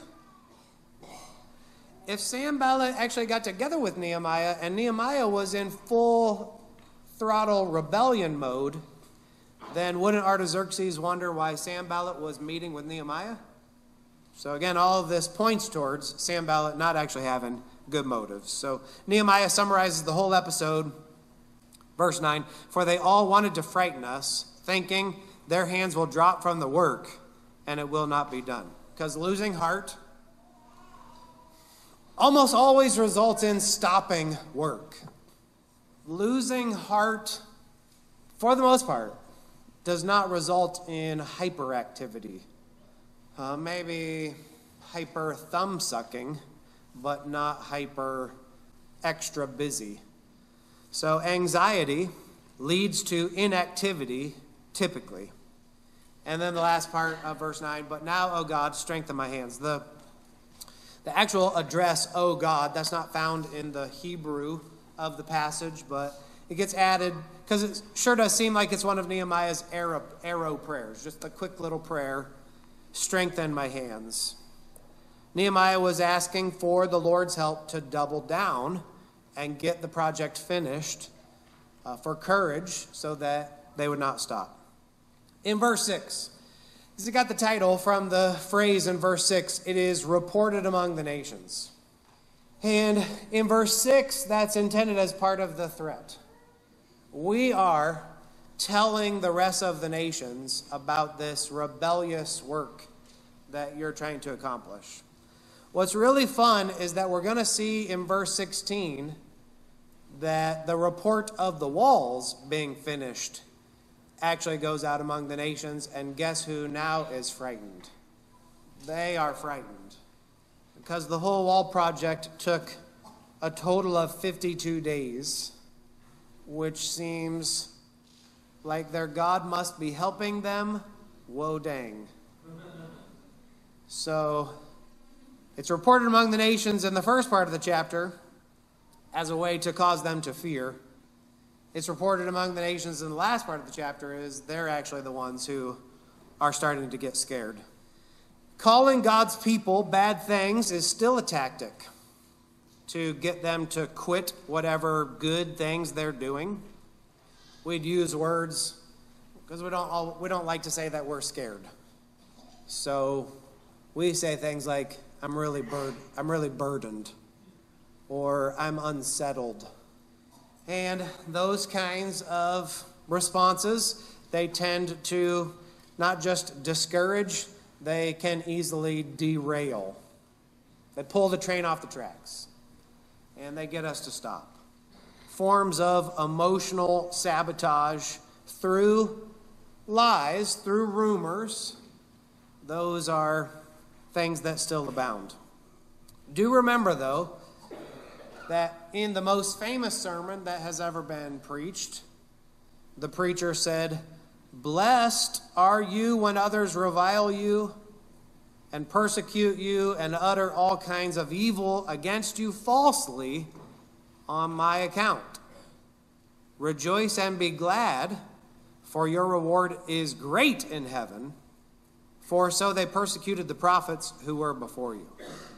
If Sanballat actually got together with Nehemiah and Nehemiah was in full throttle rebellion mode, then wouldn't Artaxerxes wonder why Sanballat was meeting with Nehemiah? So again, all of this points towards Sanballat not actually having good motives. So Nehemiah summarizes the whole episode. Verse nine, "For they all wanted to frighten us, thinking their hands will drop from the work and it will not be done." Because losing heart almost always results in stopping work. Losing heart, for the most part, does not result in hyperactivity. Uh, maybe hyper thumb sucking, but not hyper extra busy. So anxiety leads to inactivity typically. And then the last part of verse nine, "But now, O God, strengthen my hands." The, the actual address, "O God," that's not found in the Hebrew of the passage, but it gets added because it sure does seem like it's one of Nehemiah's arrow, arrow prayers, just a quick little prayer, "Strengthen my hands." Nehemiah was asking for the Lord's help to double down and get the project finished, uh, for courage so that they would not stop. In verse six, he got the title from the phrase in verse six, it is reported among the nations. And in verse six, that's intended as part of the threat. We are telling the rest of the nations about this rebellious work that you're trying to accomplish. What's really fun is that we're going to see in verse sixteen that the report of the walls being finished actually goes out among the nations, and guess who now is frightened? They are frightened because the whole wall project took a total of fifty-two days, which seems like their God must be helping them. Whoa, dang. So it's reported among the nations in the first part of the chapter, as a way to cause them to fear. It's reported among the nations in the last part of the chapter is they're actually the ones who are starting to get scared. Calling God's people bad things is still a tactic to get them to quit whatever good things they're doing. We'd use words because we don't all, we don't like to say that we're scared. So we say things like, I'm really bur- I'm really burdened, or I'm unsettled. And those kinds of responses, they tend to not just discourage, they can easily derail. They pull the train off the tracks, and they get us to stop. Forms of emotional sabotage through lies, through rumors, those are things that still abound. Do remember, though, that in the most famous sermon that has ever been preached, the preacher said, "Blessed are you when others revile you and persecute you and utter all kinds of evil against you falsely on my account. Rejoice and be glad, for your reward is great in heaven, for so they persecuted the prophets who were before you."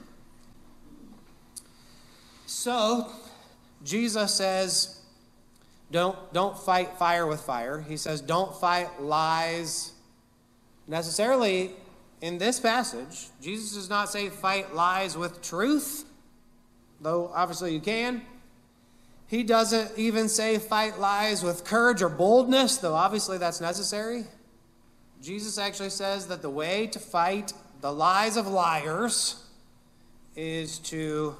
So, Jesus says, don't, don't fight fire with fire. He says, don't fight lies. Necessarily, in this passage, Jesus does not say fight lies with truth, though obviously you can. He doesn't even say fight lies with courage or boldness, though obviously that's necessary. Jesus actually says that the way to fight the lies of liars is to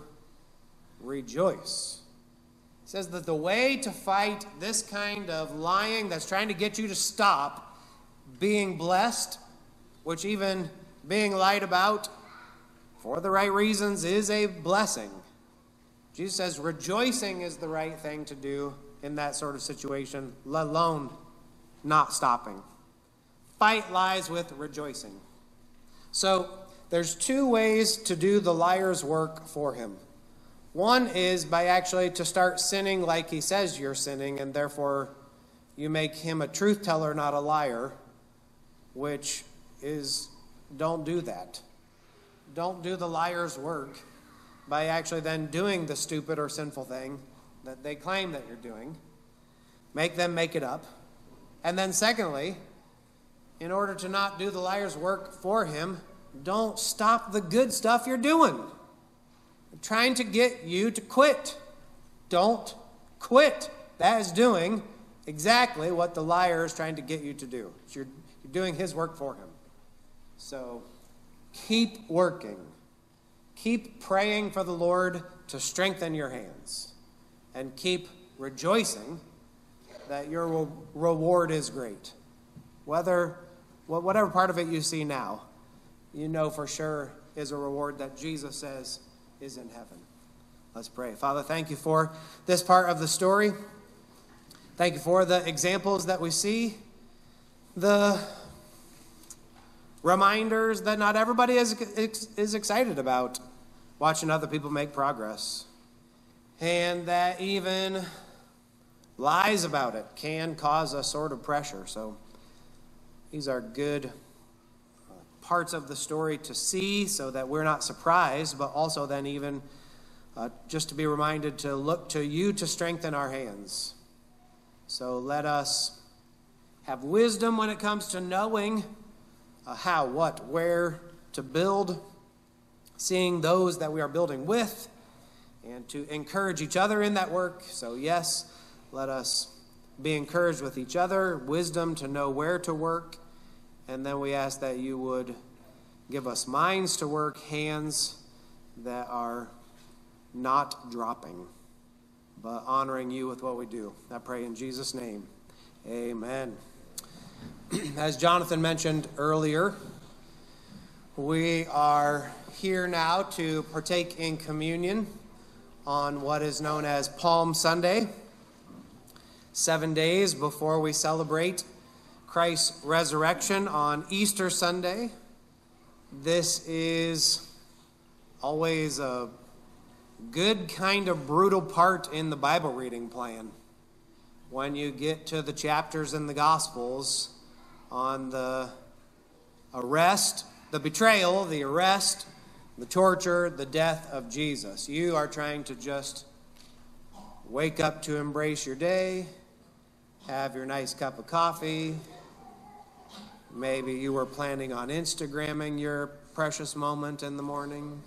rejoice. He says that the way to fight this kind of lying that's trying to get you to stop being blessed, which even being lied about for the right reasons is a blessing. Jesus says rejoicing is the right thing to do in that sort of situation, let alone not stopping. Fight lies with rejoicing. So there's two ways to do the liar's work for him. One is by actually to start sinning like he says you're sinning, and therefore you make him a truth teller, not a liar, which is, don't do that. Don't do the liar's work by actually then doing the stupid or sinful thing that they claim that you're doing. Make them make it up. And then secondly, in order to not do the liar's work for him, don't stop the good stuff you're doing. I'm trying to get you to quit. Don't quit. That is doing exactly what the liar is trying to get you to do. You're, you're doing his work for him. So keep working. Keep praying for the Lord to strengthen your hands. And keep rejoicing that your reward is great. Whether, whatever part of it you see now, you know for sure is a reward that Jesus says is in heaven. Let's pray. Father, thank you for this part of the story. Thank you for the examples that we see, the reminders that not everybody is, is excited about watching other people make progress, and that even lies about it can cause a sort of pressure. So these are good parts of the story to see so that we're not surprised, but also then even uh, just to be reminded to look to you to strengthen our hands. So let us have wisdom when it comes to knowing uh, how, what, where to build, seeing those that we are building with, and to encourage each other in that work. So yes, let us be encouraged with each other, wisdom to know where to work. And then we ask that you would give us minds to work, hands that are not dropping, but honoring you with what we do. I pray in Jesus' name. Amen. As Jonathan mentioned earlier, we are here now to partake in communion on what is known as Palm Sunday, seven days before we celebrate Christ's resurrection on Easter Sunday. This is always a good kind of brutal part in the Bible reading plan when you get to the chapters in the Gospels on the arrest, the betrayal, the arrest, the torture, the death of Jesus. You are trying to just wake up to embrace your day, have your nice cup of coffee. Maybe you were planning on Instagramming your precious moment in the morning.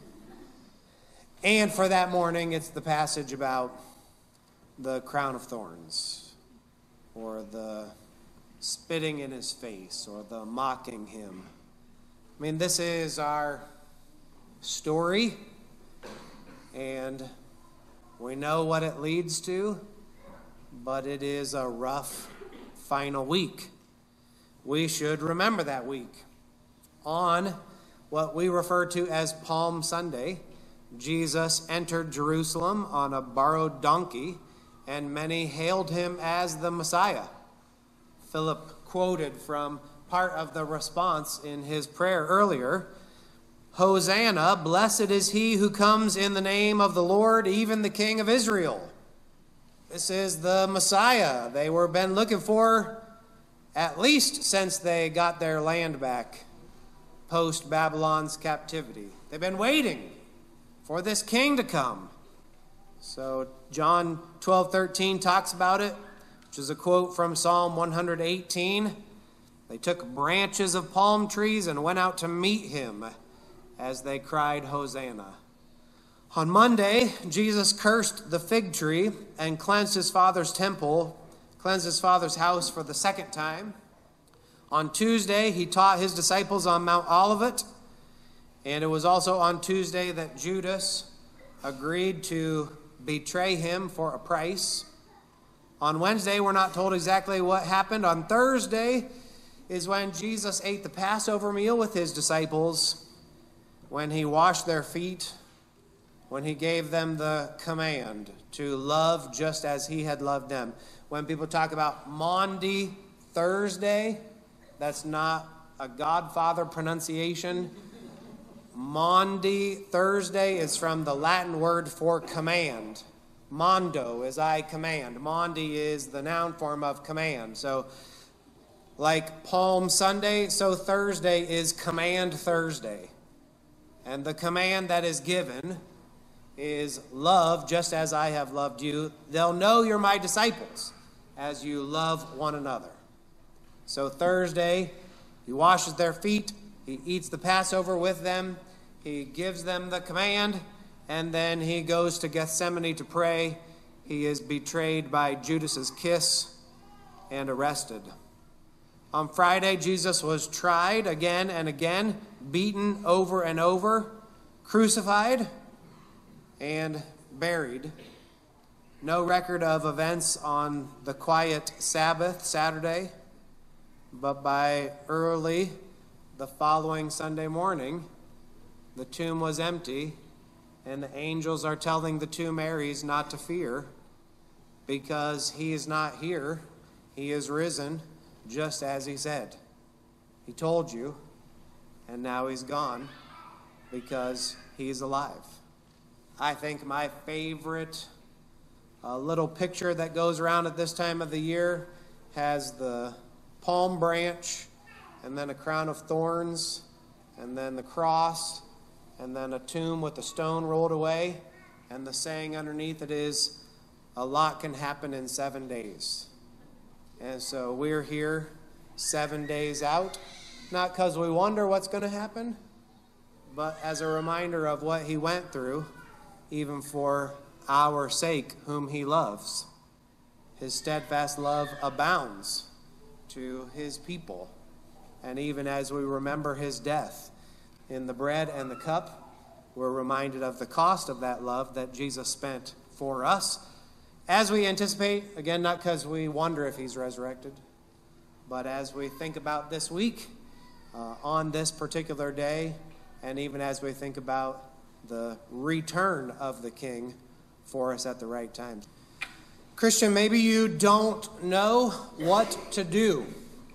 And for that morning, it's the passage about the crown of thorns, or the spitting in his face, or the mocking him. I mean, this is our story, and we know what it leads to, but it is a rough final week. We should remember that week. On what we refer to as Palm Sunday, Jesus entered Jerusalem on a borrowed donkey, and many hailed him as the Messiah. Philip quoted from part of the response in his prayer earlier. Hosanna, blessed is he who comes in the name of the Lord, even the King of Israel. This is the Messiah they were been looking for at least since they got their land back post-Babylon's captivity. They've been waiting for this king to come. So John twelve thirteen talks about it, which is a quote from Psalm one eighteen. They took branches of palm trees and went out to meet him as they cried, Hosanna. On Monday, Jesus cursed the fig tree and cleansed his father's temple, cleansed his father's house for the second time. On Tuesday, he taught his disciples on Mount Olivet, and it was also on Tuesday that Judas agreed to betray him for a price. On Wednesday, we're not told exactly what happened. On Thursday is when Jesus ate the Passover meal with his disciples, when he washed their feet, when he gave them the command to love just as he had loved them. When people talk about Maundy Thursday, that's not a Godfather pronunciation. Maundy Thursday is from the Latin word for command. Mondo is I command. Maundy is the noun form of command. So like Palm Sunday, so Thursday is Command Thursday. And the command that is given is love just as I have loved you. They'll know you're my disciples as you love one another. So Thursday, he washes their feet. He eats the Passover with them. He gives them the command. And then he goes to Gethsemane to pray. He is betrayed by Judas's kiss and arrested. On Friday, Jesus was tried again and again, beaten over and over, crucified, and buried. No record of events on the quiet Sabbath, Saturday, but by early the following Sunday morning, the tomb was empty, and the angels are telling the two Marys not to fear, because he is not here, he is risen, just as he said. He told you, and now he's gone because he's alive. I think my favorite uh, little picture that goes around at this time of the year has the palm branch, and then a crown of thorns, and then the cross, and then a tomb with a stone rolled away, and the saying underneath it is, a lot can happen in seven days. And so we're here seven days out, not because we wonder what's going to happen, but as a reminder of what he went through, even for our sake, whom he loves. His steadfast love abounds to his people. And even as we remember his death in the bread and the cup, we're reminded of the cost of that love that Jesus spent for us. As we anticipate, again, not because we wonder if he's resurrected, but as we think about this week, uh, on this particular day, and even as we think about the return of the King for us at the right time. Christian, maybe you don't know what to do.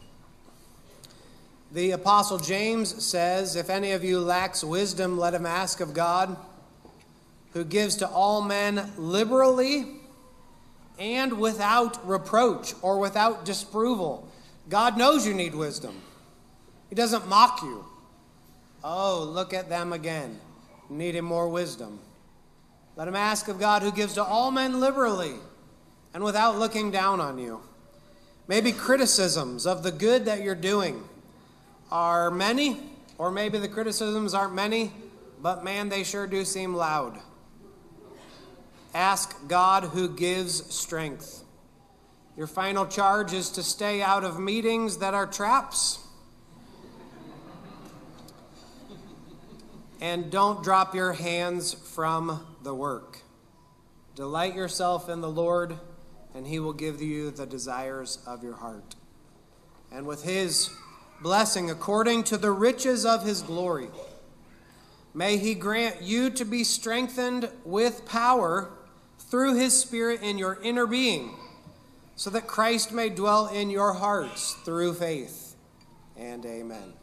The Apostle James says, if any of you lacks wisdom, let him ask of God, who gives to all men liberally and without reproach or without disapproval. God knows you need wisdom. He doesn't mock you. Oh, look at them again, needing more wisdom. Let him ask of God, who gives to all men liberally and without looking down on you. Maybe criticisms of the good that you're doing are many, or maybe the criticisms aren't many, but man, they sure do seem loud. Ask God, who gives strength. Your final charge is to stay out of meetings that are traps. And don't drop your hands from the work. Delight yourself in the Lord, and he will give you the desires of your heart. And with his blessing, according to the riches of his glory, may he grant you to be strengthened with power through his Spirit in your inner being, so that Christ may dwell in your hearts through faith. And amen.